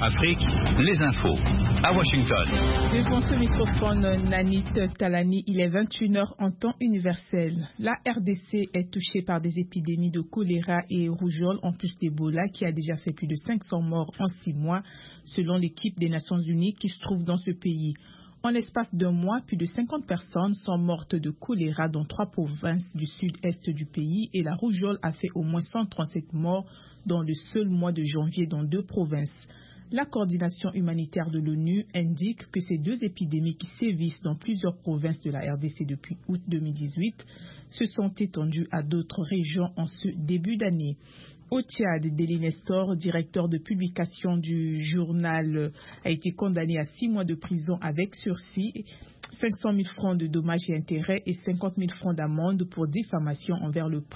Afrique, les infos. À Washington. Devant ce microphone, Nanit Talani, il est 21h en temps universel. La RDC est touchée par des épidémies de choléra et rougeole, en plus d'Ebola, qui a déjà fait plus de 500 morts en 6 mois, selon l'équipe des Nations Unies qui se trouve dans ce pays. En l'espace d'un mois, plus de 50 personnes sont mortes de choléra dans 3 provinces du sud-est du pays et la rougeole a fait au moins 137 morts dans le seul mois de janvier dans 2 provinces. La coordination humanitaire de l'ONU indique que ces 2 épidémies qui sévissent dans plusieurs provinces de la RDC depuis août 2018 se sont étendues à d'autres régions en ce début d'année. Au Tchad, Deli Nestor, directeur de publication du journal, a été condamné à 6 mois de prison avec sursis, 500 000 francs de dommages et intérêts et 50 000 francs d'amende pour diffamation envers le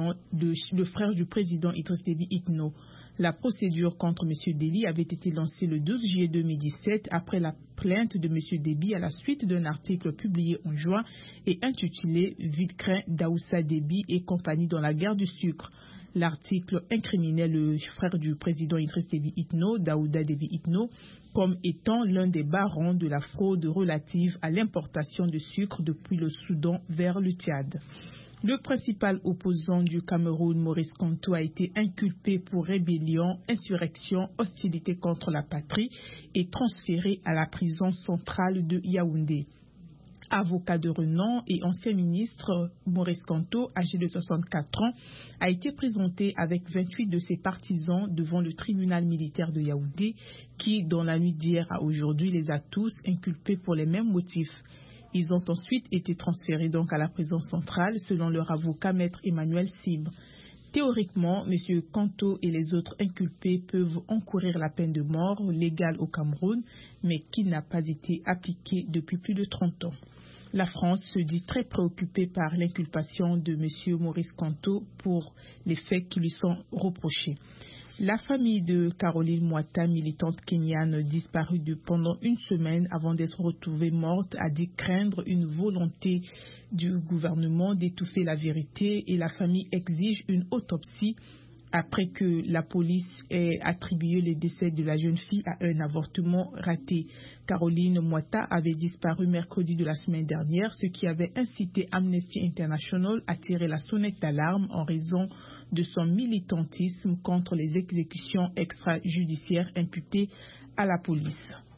frère du président Idriss Déby Itno. La procédure contre M. Deli avait été lancée le 12 juillet 2017 après la plainte de M. Déby à la suite d'un article publié en juin et intitulé « Vite-craint d'Aoussa Déby et compagnie dans la guerre du sucre ». L'article incriminait le frère du président Idriss Déby Itno, Daouda Déby Itno, comme étant l'un des barons de la fraude relative à l'importation de sucre depuis le Soudan vers le Tchad. Le principal opposant du Cameroun, Maurice Kamto, a été inculpé pour rébellion, insurrection, hostilité contre la patrie et transféré à la prison centrale de Yaoundé. Avocat de renom et ancien ministre, Maurice Kamto, âgé de 64 ans, a été présenté avec 28 de ses partisans devant le tribunal militaire de Yaoundé qui, dans la nuit d'hier à aujourd'hui, les a tous inculpés pour les mêmes motifs. Ils ont ensuite été transférés donc à la prison centrale selon leur avocat maître Emmanuel Sibre. Théoriquement, M. Kamto et les autres inculpés peuvent encourir la peine de mort légale au Cameroun, mais qui n'a pas été appliquée depuis plus de 30 ans. La France se dit très préoccupée par l'inculpation de M. Maurice Kamto pour les faits qui lui sont reprochés. La famille de Caroline Mwata, militante kenyane disparue pendant une semaine avant d'être retrouvée morte, a dit craindre une volonté du gouvernement d'étouffer la vérité et la famille exige une autopsie après que la police ait attribué le décès de la jeune fille à un avortement raté. Caroline Mwata avait disparu mercredi de la semaine dernière, ce qui avait incité Amnesty International à tirer la sonnette d'alarme en raison de son militantisme contre les exécutions extrajudiciaires imputées à la police.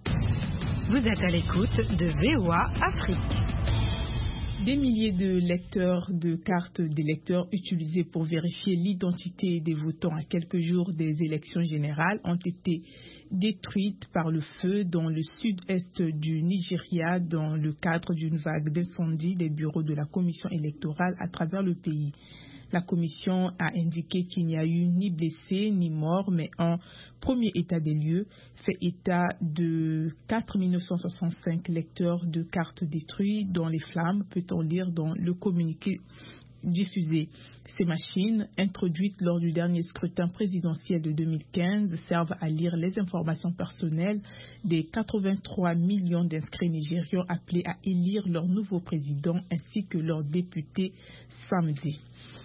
Vous êtes à l'écoute de VOA Afrique. Des milliers de lecteurs de cartes d'électeurs utilisés pour vérifier l'identité des votants à quelques jours des élections générales ont été détruites par le feu dans le sud-est du Nigeria dans le cadre d'une vague d'incendie des bureaux de la commission électorale à travers le pays. La commission a indiqué qu'il n'y a eu ni blessés ni morts, mais en premier état des lieux, fait état de 4 965 lecteurs de cartes détruits dans les flammes, peut-on lire dans le communiqué diffusé. Ces machines, introduites lors du dernier scrutin présidentiel de 2015, servent à lire les informations personnelles des 83 millions d'inscrits nigérians appelés à élire leur nouveau président ainsi que leurs députés samedi.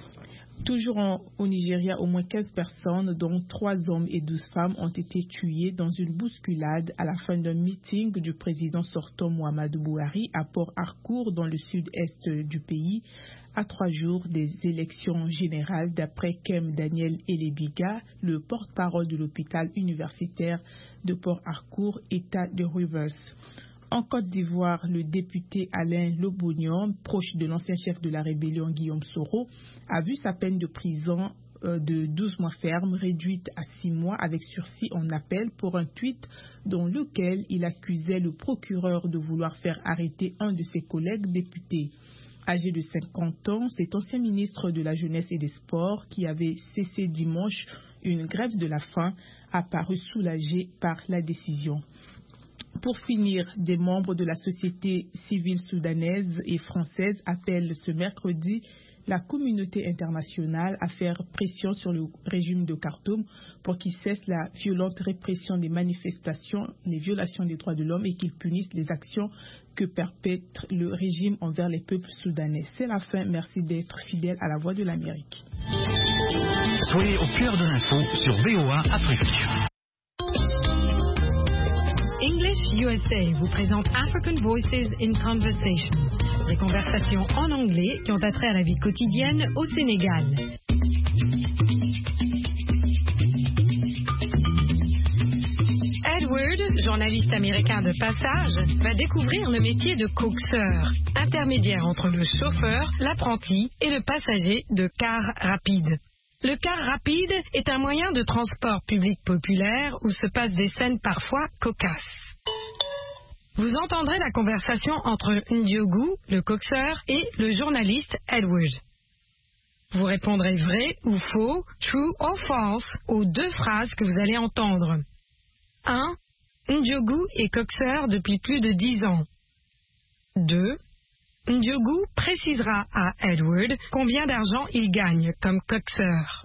Toujours au Nigeria, au moins 15 personnes, dont 3 hommes et 12 femmes, ont été tuées dans une bousculade à la fin d'un meeting du président sortant Muhammadu Buhari à Port Harcourt, dans le sud-est du pays, à 3 jours des élections générales, d'après Kem Daniel Elebiga, le porte-parole de l'hôpital universitaire de Port Harcourt, État de Rivers. En Côte d'Ivoire, le député Alain Lobognon, proche de l'ancien chef de la rébellion Guillaume Soro, a vu sa peine de prison de 12 mois ferme réduite à 6 mois avec sursis en appel pour un tweet dans lequel il accusait le procureur de vouloir faire arrêter un de ses collègues députés. Âgé de 50 ans, cet ancien ministre de la Jeunesse et des Sports, qui avait cessé dimanche une grève de la faim, a paru soulagé par la décision. Pour finir, des membres de la société civile soudanaise et française appellent ce mercredi la communauté internationale à faire pression sur le régime de Khartoum pour qu'il cesse la violente répression des manifestations, les violations des droits de l'homme et qu'il punisse les actions que perpètre le régime envers les peuples soudanais. C'est la fin. Merci d'être fidèle à la Voix de l'Amérique. Soyez au cœur de l'info sur VOA Afrique. English USA vous présente African Voices in Conversation, des conversations en anglais qui ont attrait à la vie quotidienne au Sénégal. Edward, journaliste américain de passage, va découvrir le métier de coxeur, intermédiaire entre le chauffeur, l'apprenti et le passager de car rapide. Le car rapide est un moyen de transport public populaire où se passent des scènes parfois cocasses. Vous entendrez la conversation entre Ndiogu, le coxeur, et le journaliste Edward. Vous répondrez vrai ou faux, true or false, aux deux phrases que vous allez entendre. 1. Ndiogu est coxeur depuis plus de 10 ans. 2. Ndiogu précisera à Edward combien d'argent il gagne comme coxeur.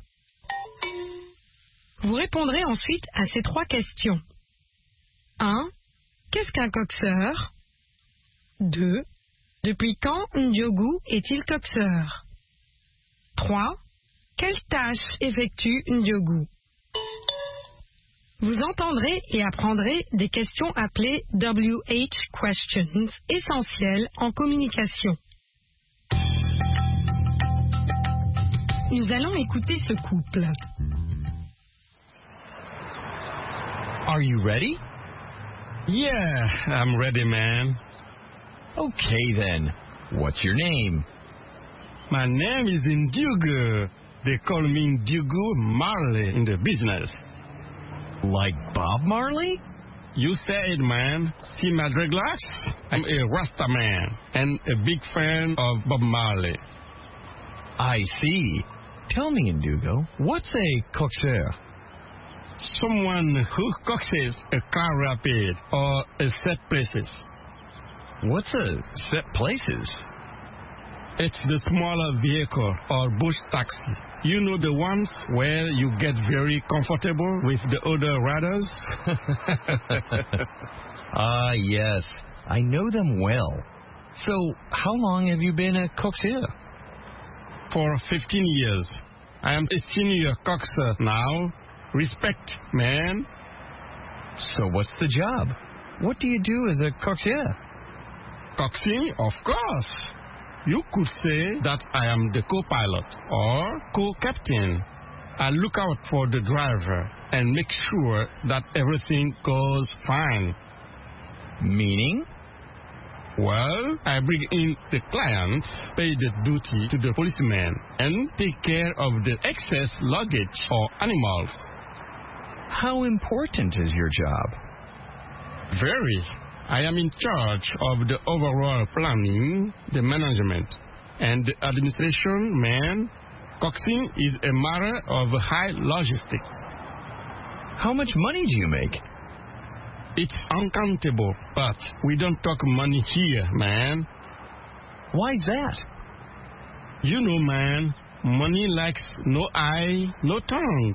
Vous répondrez ensuite à ces 3 questions. 1. Qu'est-ce qu'un coxeur? 2. Depuis quand Ndiogu est-il coxeur? 3. Quelle tâche effectue Ndiogu? Vous entendrez et apprendrez des questions appelées WH questions, essentielles en communication. Nous allons écouter ce couple. Are you ready? Yeah, I'm ready, man. Okay then. What's your name? My name is Ndiogu. They call me Ndiogu Marley in the business. Like Bob Marley? You said, man. See my dreadlocks? I'm a Rasta man and a big fan of Bob Marley. I see. Tell me, Ndugo, what's a coxeur? Someone who coaxes a car rapid or a set places. What's a set places? It's the smaller vehicle or bush taxi. You know the ones where you get very comfortable with the other riders? Ah, yes. I know them well. So, how long have you been a coxeur? For 15 years. I am a senior coxer now. Respect, man. So, what's the job? What do you do as a coxeur? Coxing, of course. You could say that I am the co-pilot or co-captain. I look out for the driver and make sure that everything goes fine. Meaning? Well, I bring in the clients, pay the duty to the policeman, and take care of the excess luggage or animals. How important is your job? Very. I am in charge of the overall planning, the management, and the administration, man. Coxing is a matter of high logistics. How much money do you make? It's uncountable, but we don't talk money here, man. Why's that? You know, man, money likes no eye, no tongue.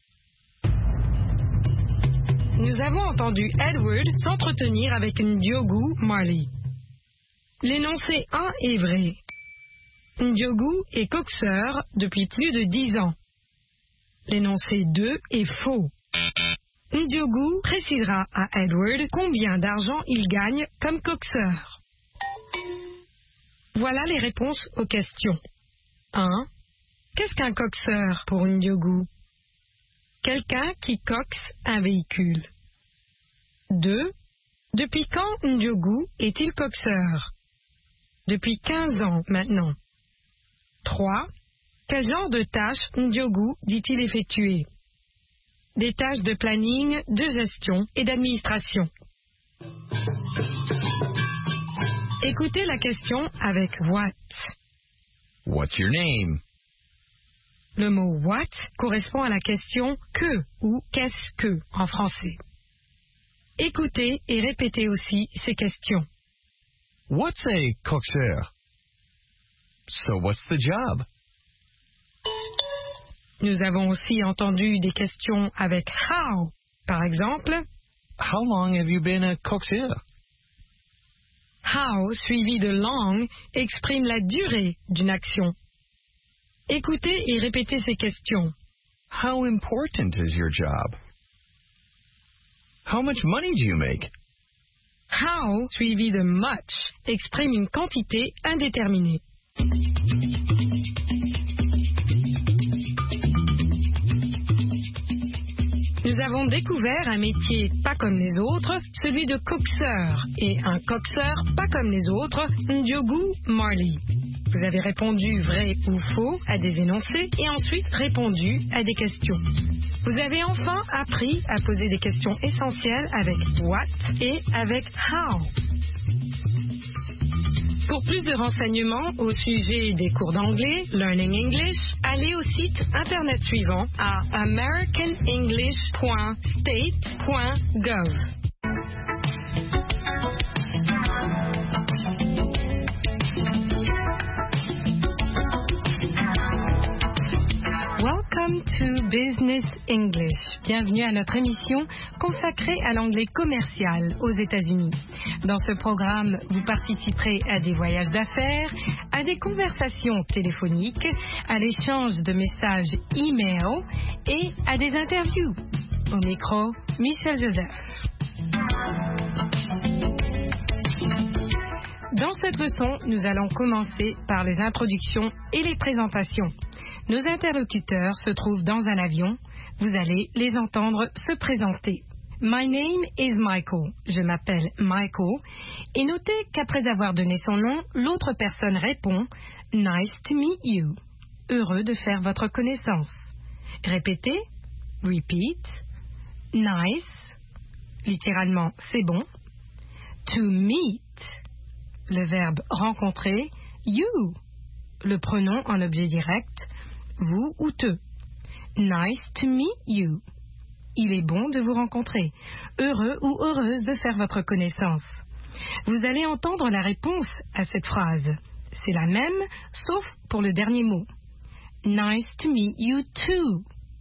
Nous avons entendu Edward s'entretenir avec Ndiogu Marley. L'énoncé 1 est vrai. Ndiogu est coxeur depuis plus de 10 ans. L'énoncé 2 est faux. Ndiogu précisera à Edward combien d'argent il gagne comme coxeur. Voilà les réponses aux questions. 1. Qu'est-ce qu'un coxeur pour Ndiogu? Quelqu'un qui coxe un véhicule. 2. Depuis quand Ndiogu est-il coxeur? Depuis 15 ans maintenant. 3. Quel genre de tâches Ndiogu dit-il effectuer? Des tâches de planning, de gestion et d'administration. Écoutez la question avec what. What's your name? Le mot what correspond à la question que ou qu'est-ce que en français. Écoutez et répétez aussi ces questions. What's a coxeur? So what's the job? Nous avons aussi entendu des questions avec how. Par exemple, How long have you been a coxeur? how suivi de long exprime la durée d'une action. Écoutez et répétez ces questions. How important is your job? How much money do you make? How suivi de much exprime une quantité indéterminée. Nous avons découvert un métier pas comme les autres, celui de coxeur, et un coxeur pas comme les autres, Ndiogu Marley. Vous avez répondu vrai ou faux à des énoncés et ensuite répondu à des questions. Vous avez enfin appris à poser des questions essentielles avec what et avec how. Pour plus de renseignements au sujet des cours d'anglais, Learning English, allez au site internet suivant à americanenglish.state.gov. Welcome to Business English. Bienvenue à notre émission consacrée à l'anglais commercial aux États-Unis. Dans ce programme, vous participerez à des voyages d'affaires, à des conversations téléphoniques, à l'échange de messages e-mail et à des interviews. Au micro, Michel Joseph. Dans cette leçon, nous allons commencer par les introductions et les présentations. Nos interlocuteurs se trouvent dans un avion. Vous allez les entendre se présenter. My name is Michael. Je m'appelle Michael. Et notez qu'après avoir donné son nom, l'autre personne répond Nice to meet you. Heureux de faire votre connaissance. Répétez. Repeat. Nice. Littéralement, c'est bon. To meet. Le verbe rencontrer. You. Le pronom en objet direct. Vous ou te. Nice to meet you. Il est bon de vous rencontrer. Heureux ou heureuse de faire votre connaissance. Vous allez entendre la réponse à cette phrase. C'est la même, sauf pour le dernier mot. Nice to meet you too.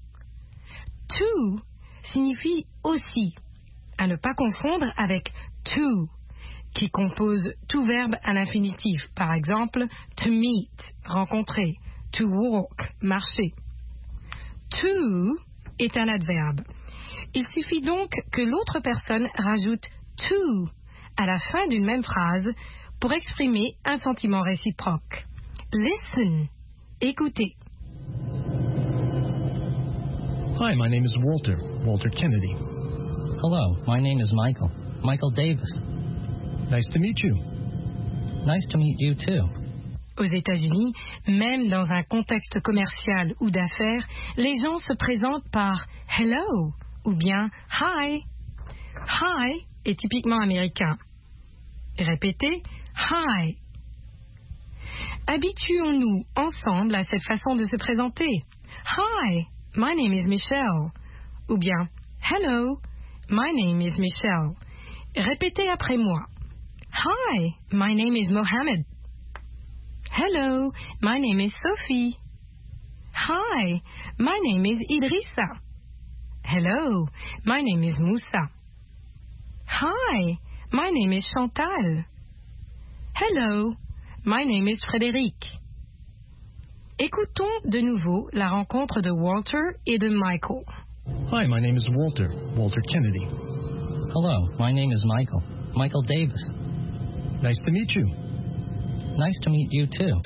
To signifie aussi, à ne pas confondre avec to, qui compose tout verbe à l'infinitif. Par exemple, to meet, rencontrer. To walk, marcher. To est un adverbe. Il suffit donc que l'autre personne rajoute to à la fin d'une même phrase pour exprimer un sentiment réciproque. Listen. Écoutez. Hi, my name is Walter. Walter Kennedy. Hello, my name is Michael. Michael Davis. Nice to meet you. Nice to meet you too. Aux États-Unis, même dans un contexte commercial ou d'affaires, les gens se présentent par hello ou bien hi. Hi est typiquement américain. Répétez hi. Habituons-nous ensemble à cette façon de se présenter. Hi, my name is Michelle. Ou bien hello, my name is Michelle. Répétez après moi. Hi, my name is Mohammed. Hello, my name is Sophie. Hi, my name is Idrissa. Hello, my name is Moussa. Hi, my name is Chantal. Hello, my name is Frédéric. Écoutons de nouveau la rencontre de Walter et de Michael. Hi, my name is Walter. Walter Kennedy. Hello, my name is Michael. Michael Davis. Nice to meet you. Nice to meet you too.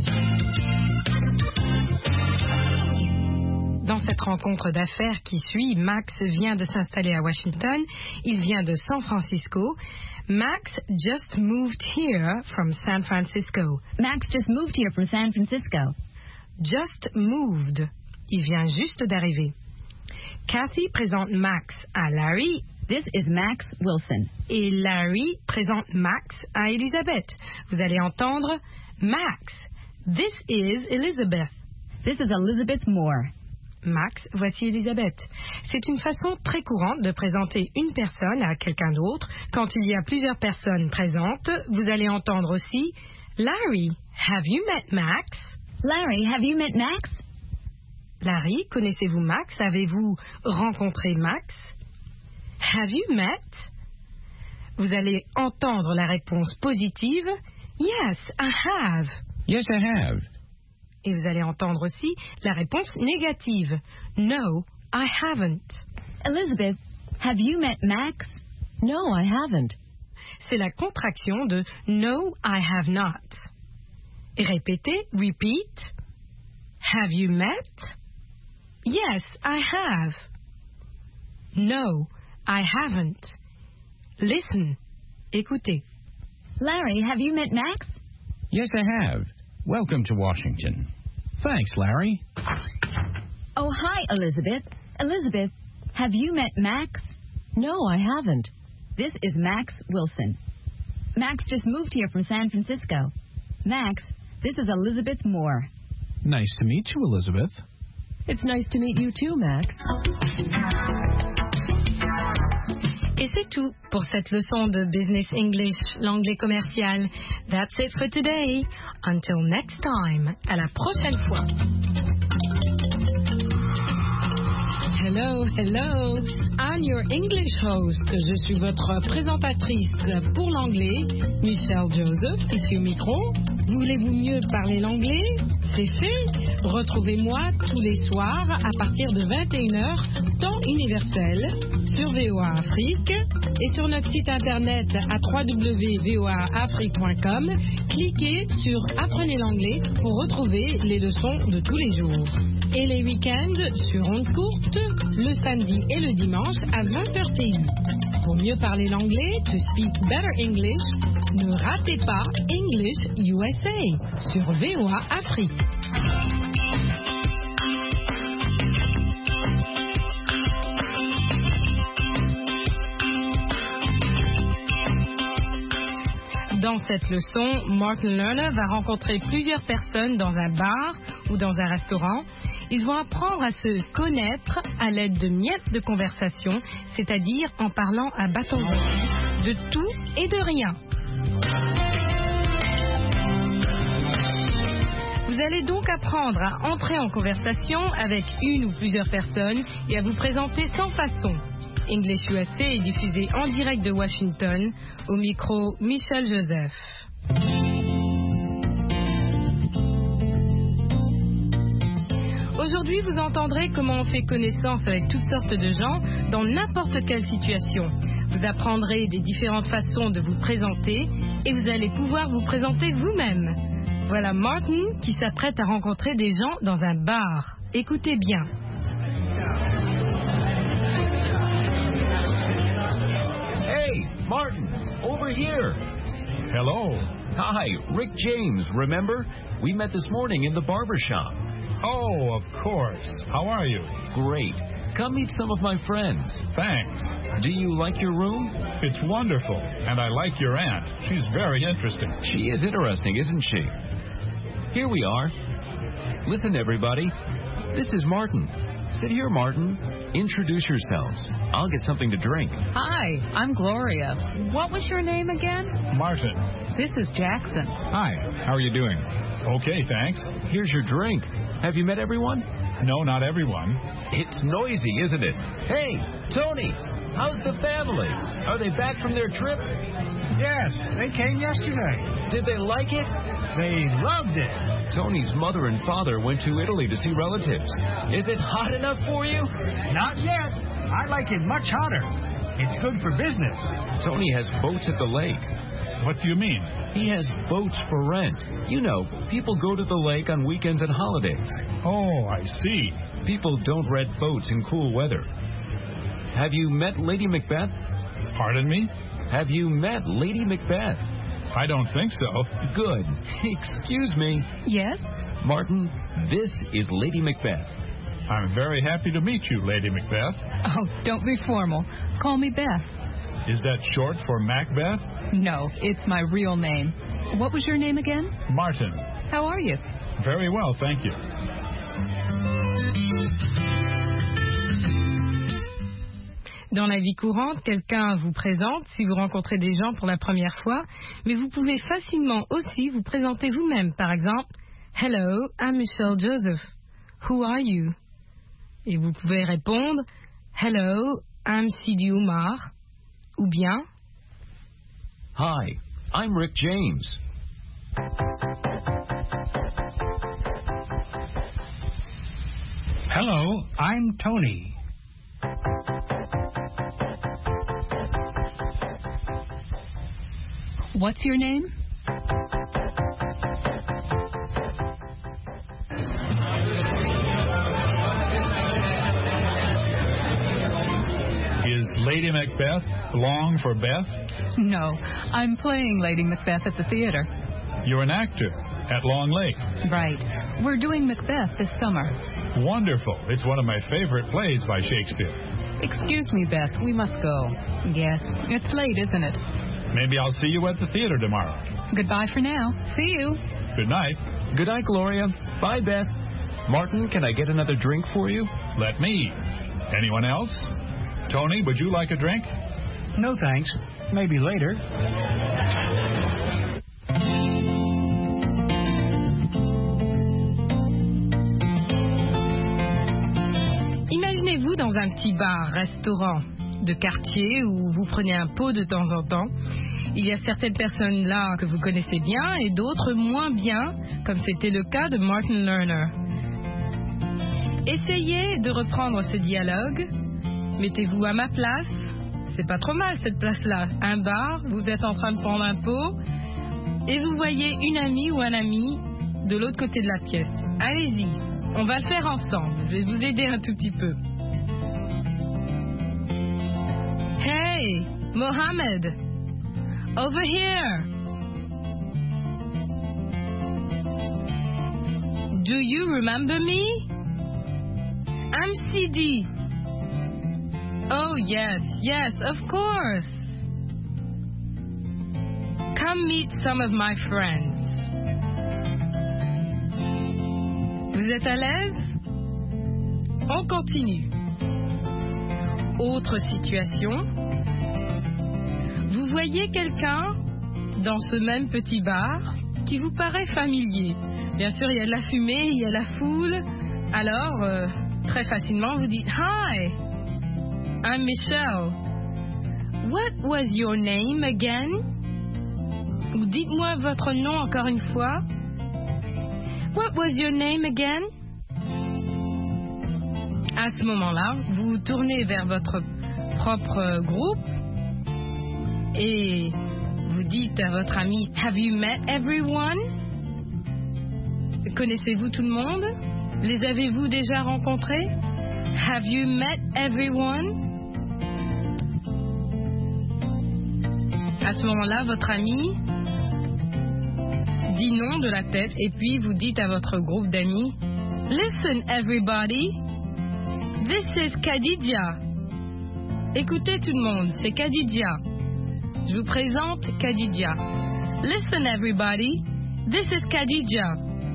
Dans cette rencontre d'affaires qui suit, Max vient de s'installer à Washington. Il vient de San Francisco. Max just moved here from San Francisco. Max just moved here from San Francisco. Just moved. Il vient juste d'arriver. Kathy présente Max à Larry. This is Max Wilson. Et Larry présente Max à Elizabeth. Vous allez entendre Max. This is Elizabeth. This is Elizabeth Moore. Max, voici Elizabeth. C'est une façon très courante de présenter une personne à quelqu'un d'autre. Quand il y a plusieurs personnes présentes, vous allez entendre aussi Larry, have you met Max? Larry, have you met Max? Larry, connaissez-vous Max? Avez-vous rencontré Max? Have you met? Vous allez entendre la réponse positive. Yes, I have. Yes, I have. Et vous allez entendre aussi la réponse négative. No, I haven't. Elizabeth, Have you met Max? No, I haven't. C'est la contraction de No, I have not. Et répétez, repeat. Have you met? Yes, I have. No, I haven't. Listen. Écoutez. Larry, have you met Max? Yes, I have. Welcome to Washington. Thanks, Larry. Oh, hi, Elizabeth. Elizabeth, have you met Max? No, I haven't. This is Max Wilson. Max just moved here from San Francisco. Max, this is Elizabeth Moore. Nice to meet you, Elizabeth. It's nice to meet you too, Max. Et c'est tout pour cette leçon de Business English, l'anglais commercial. That's it for today. Until next time. À la prochaine fois. Hello, hello. I'm your English host. Je suis votre présentatrice pour l'anglais, Michelle Joseph, ici au micro. Voulez-vous mieux parler l'anglais? C'est fait. Retrouvez-moi tous les soirs à partir de 21h, temps universel, sur VOA Afrique et sur notre site internet à www.voaafrique.com. Cliquez sur Apprenez l'anglais pour retrouver les leçons de tous les jours. Et les week-ends sur ondes courtes, le samedi et le dimanche à 20h TU. Pour mieux parler l'anglais, to speak better English, ne ratez pas English USA sur VOA Afrique. Dans cette leçon, Martin Lerner va rencontrer plusieurs personnes dans un bar ou dans un restaurant. Ils vont apprendre à se connaître à l'aide de miettes de conversation, c'est-à-dire en parlant à bâton rompu de tout et de rien. Vous allez donc apprendre à entrer en conversation avec une ou plusieurs personnes et à vous présenter sans façon. English USA est diffusé en direct de Washington, au micro Michel Joseph. Aujourd'hui, vous entendrez comment on fait connaissance avec toutes sortes de gens dans n'importe quelle situation. Vous apprendrez des différentes façons de vous présenter et vous allez pouvoir vous présenter vous-même. Voilà Martin qui s'apprête à rencontrer des gens dans un bar. Écoutez bien. Hey, Martin, over here. Hello. Hi, Rick James, remember? We met this morning in the barber shop. Oh, of course. How are you? Great. Come meet some of my friends. Thanks. Do you like your room? It's wonderful, and I like your aunt. She's very interesting. She is interesting, isn't she? Here we are. Listen, everybody. This is Martin. Sit here, Martin. Introduce yourselves. I'll get something to drink. Hi, I'm Gloria. What was your name again? Martin. This is Jackson. Hi, how are you doing? Okay, thanks. Here's your drink. Have you met everyone? No, not everyone. It's noisy, isn't it? Hey, Tony, how's the family? Are they back from their trip? Yes, they came yesterday. Did they like it? They loved it. Tony's mother and father went to Italy to see relatives. Is it hot enough for you? Not yet. I like it much hotter. It's good for business. Tony has boats at the lake. What do you mean? He has boats for rent. You know, people go to the lake on weekends and holidays. Oh, I see. People don't rent boats in cool weather. Have you met Lady Macbeth? Pardon me? Have you met Lady Macbeth? I don't think so. Good. Excuse me. Yes? Martin, this is Lady Macbeth. I'm very happy to meet you, Lady Macbeth. Oh, don't be formal. Call me Beth. Is that short for Macbeth? No, it's my real name. What was your name again? Martin. How are you? Very well, thank you. Dans la vie courante, quelqu'un vous présente si vous rencontrez des gens pour la première fois, mais vous pouvez facilement aussi vous présenter vous-même. Par exemple, Hello, I'm Michelle Joseph. Who are you? Et vous pouvez répondre, Hello, I'm Sidi Oumar. Ou bien, Hi, I'm Rick James. Hello, I'm Tony. What's your name? Is Lady Macbeth long for Beth? No, I'm playing Lady Macbeth at the theater. You're an actor at Long Lake. Right. We're doing Macbeth this summer. Wonderful. It's one of my favorite plays by Shakespeare. Excuse me, Beth. We must go. Yes, it's late, isn't it? Maybe I'll see you at the theater tomorrow. Goodbye for now. See you. Good night. Good night, Gloria. Bye, Beth. Martin, can I get another drink for you? Let me. Anyone else? Tony, would you like a drink? No, thanks. Maybe later. Imaginez-vous dans un petit bar-restaurant de quartier où vous prenez un pot de temps en temps. Il y a certaines personnes là que vous connaissez bien et d'autres moins bien, comme c'était le cas de Martin Lerner. Essayez de reprendre ce dialogue. Mettez-vous à ma place. C'est pas trop mal cette place-là. Un bar, vous êtes en train de prendre un pot et vous voyez une amie ou un ami de l'autre côté de la pièce. Allez-y, on va le faire ensemble. Je vais vous aider un tout petit peu. Hey, Mohammed, over here. Do you remember me? I'm CD. Oh, yes, of course. Come meet some of my friends. Vous êtes à l'aise? On continue. Autre situation. Vous voyez quelqu'un dans ce même petit bar qui vous paraît familier. Bien sûr, il y a de la fumée, il y a la foule. Alors, très facilement, vous dites « Hi, I'm Michelle. What was your name again? » Ou dites-moi votre nom encore une fois. What was your name again? À ce moment-là, vous vous tournez vers votre propre groupe et vous dites à votre ami, Have you met everyone? Connaissez-vous tout le monde? Les avez-vous déjà rencontrés? Have you met everyone? À ce moment-là, votre ami dit non de la tête et puis vous dites à votre groupe d'amis, Listen everybody, this is Khadija. Écoutez tout le monde, c'est Khadija. Je vous présente Khadija. Listen everybody, this is Khadija.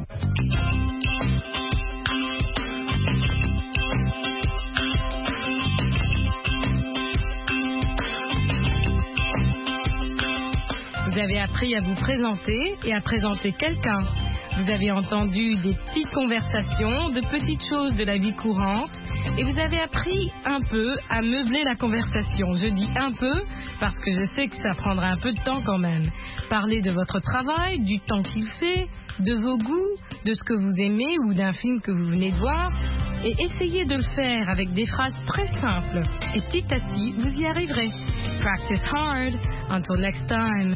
Vous avez appris à vous présenter et à présenter quelqu'un. Vous avez entendu des petites conversations, de petites choses de la vie courante et vous avez appris un peu à meubler la conversation. Je dis un peu parce que je sais que ça prendra un peu de temps quand même. Parler de votre travail, du temps qu'il fait, de vos goûts, de ce que vous aimez ou d'un film que vous venez de voir et essayez de le faire avec des phrases très simples et petit à petit vous y arriverez. Practice hard. Until next time.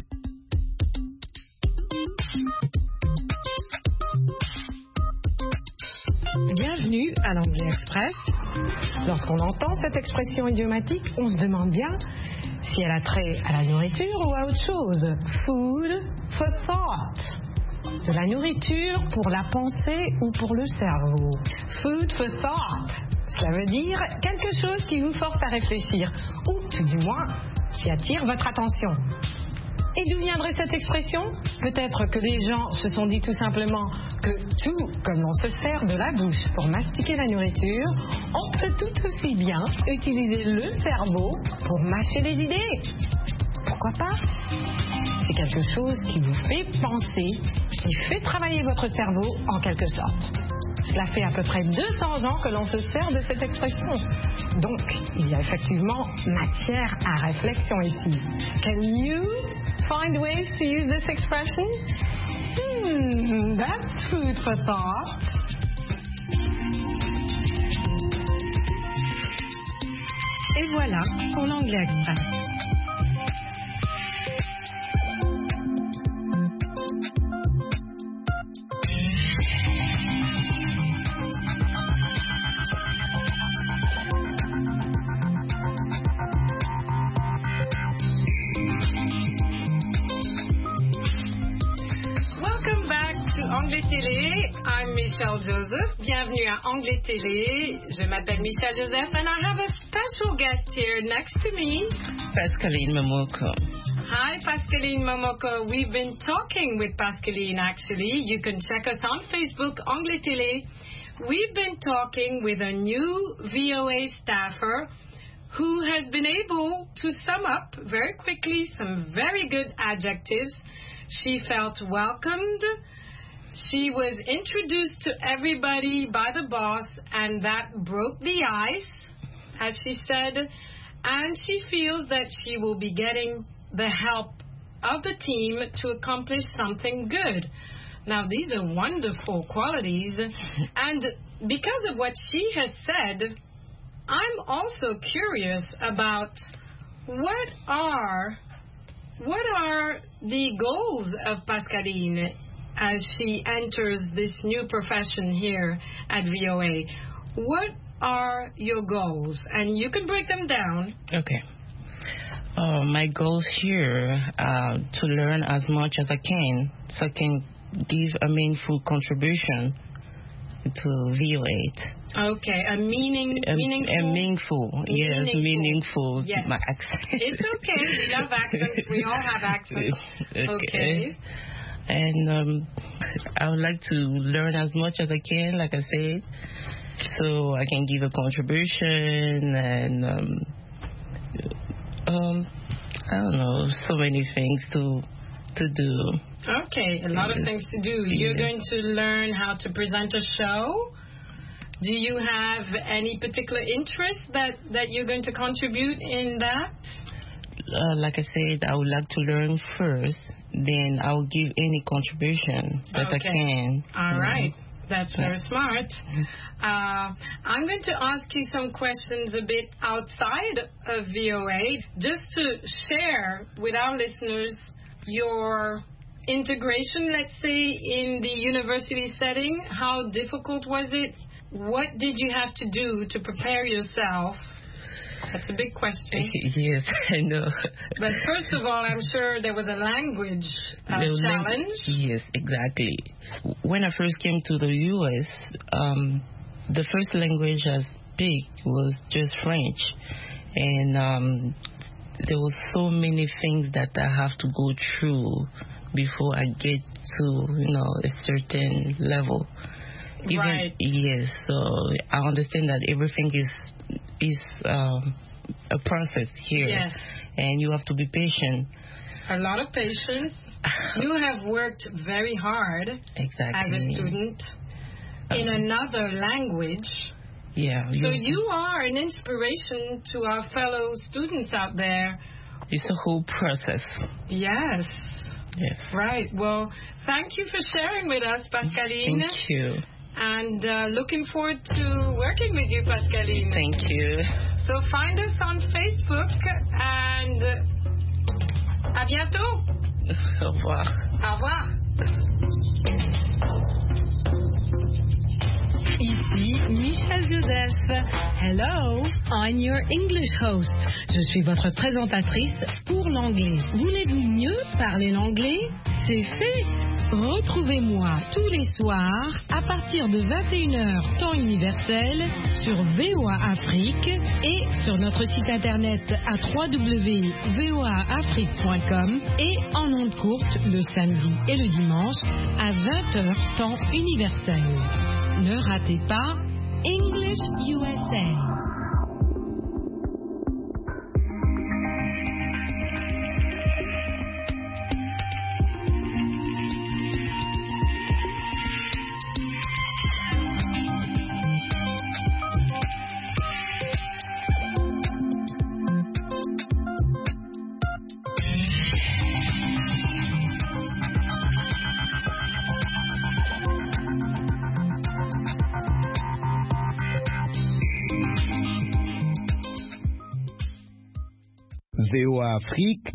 Bienvenue à l'Anglais Express. Lorsqu'on entend cette expression idiomatique, on se demande bien si elle a trait à la nourriture ou à autre chose. Food for thought. De la nourriture pour la pensée ou pour le cerveau. Food for thought. Cela veut dire quelque chose qui vous force à réfléchir, ou tout du moins qui attire votre attention. Et d'où viendrait cette expression? Peut-être que les gens se sont dit tout simplement que tout comme on se sert de la bouche pour mastiquer la nourriture, on peut tout aussi bien utiliser le cerveau pour mâcher les idées. Pourquoi pas? C'est quelque chose qui vous fait penser, qui fait travailler votre cerveau en quelque sorte. Cela fait à peu près 200 ans que l'on se sert de cette expression. Donc, il y a effectivement matière à réflexion ici. Can you find ways to use this expression? That's food for thought. Et voilà pour l'Anglais Express. Anglais Télé. I'm Michelle Joseph. Bienvenue à Anglais Télé. Je m'appelle Michelle Joseph and I have a special guest here next to me. Pascaline Momoko. Hi, Pascaline Momoko. We've been talking with Pascaline, actually. You can check us on Facebook, Anglais Télé. We've been talking with a new VOA staffer who has been able to sum up very quickly some very good adjectives. She felt welcomed. She was introduced to everybody by the boss, and that broke the ice, as she said. And she feels that she will be getting the help of the team to accomplish something good. Now, these are wonderful qualities. And because of what she has said, I'm also curious about what are the goals of Pascaline as she enters this new profession here at VOA. What are your goals? And you can break them down. Okay. My goals here are to learn as much as I can so I can give a meaningful contribution to VOA. Okay, meaningful. Yes, meaningful. Yes. My accent. It's okay. We love accents. We all have accents. Okay. And I would like to learn as much as I can, like I said, so I can give a contribution and I don't know, so many things to do. Okay, a lot of things to do. You're going to learn how to present a show. Do you have any particular interest that you're going to contribute in that? Like I said, I would like to learn first, then I'll give any contribution that I can. All right. That's very smart. I'm going to ask you some questions a bit outside of VOA, just to share with our listeners your integration, let's say, in the university setting. How difficult was it? What did you have to do to prepare yourself? That's a big question. Yes, I know. But first of all, I'm sure there was a language challenge. Yes, exactly. When I first came to the U.S., the first language I speak was just French. And there was so many things that I have to go through before I get to, a certain level. Right. Yes, so I understand that everything is a process here. Yes. And you have to be patient. A lot of patience. You have worked very hard as a student in another language. Yeah. So you are an inspiration to our fellow students out there. It's a whole process. Yes. Yes. Right. Well, thank you for sharing with us, Pascaline. Thank you. And looking forward to working with you, Pascaline. Thank you. So find us on Facebook and à bientôt. Au revoir. Au revoir. Ici Michelle Joseph. Hello, I'm your English host. Je suis votre présentatrice pour l'anglais. Voulez-vous mieux parler l'anglais? C'est fait. Retrouvez-moi tous les soirs à partir de 21h temps universel sur VOA Afrique et sur notre site internet à www.voaafrique.com et en ondes courtes le samedi et le dimanche à 20h temps universel. Ne ratez pas English USA. VOA Afrique